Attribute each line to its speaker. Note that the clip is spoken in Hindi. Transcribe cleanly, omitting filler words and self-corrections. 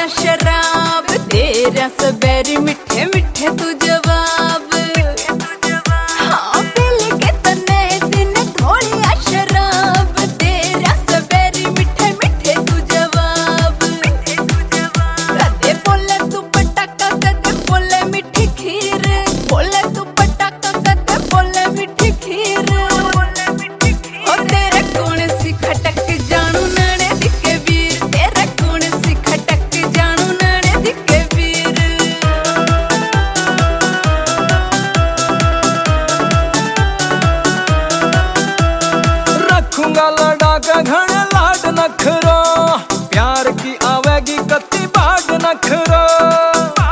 Speaker 1: थोड़िया शराब, तेरा सबेरी मिठे मिठे तू जवाब। हाँ पीले के तने दिन थोड़िया शराब, तेरा सबेरी मिठे मिठे तू जवाब। कदे बोले तू पटाखा, कदे बोले मिठी खीर, बोले तू पटाखा कदे बोले मिठी खीर। और तेरा कौन सी खटक जानू नाने दिखे वीर, तेरा कौन सी खटक जानू नाने दिखे वीर।
Speaker 2: रखूंगा लड़ा के घने लाड नखरो, प्यार की आवेगी कत्ती बाट नखरो।